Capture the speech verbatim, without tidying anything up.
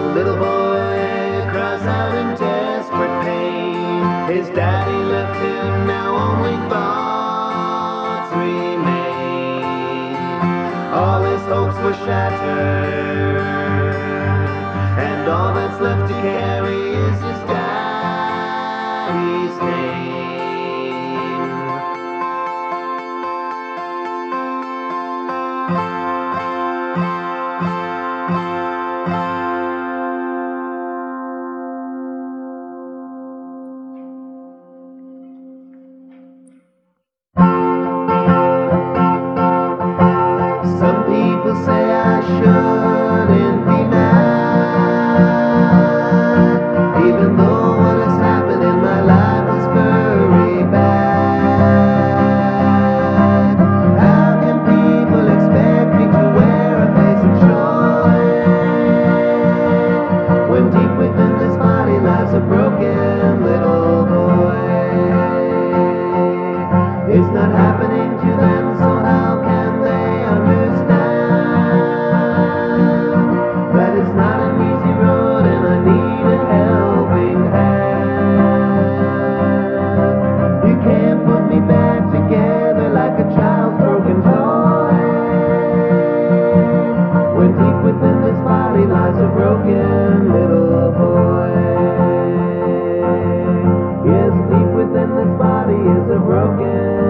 little boy cries out in desperate pain. His daddy left him, now only thoughts remain. All his hopes were shattered, and all that's left to carry is his daddy's name. Some people say I shouldn't be mad, even though what has happened in my life was very bad. How can people expect me to wear a face of joy when deep within this body lies a broken little boy? It's not happening to them, so how can they understand that it's not an easy road and I need a helping hand? You can't put me back together like a child's broken toy when deep within this body lies a broken little boy. Yes, deep within this body is a broken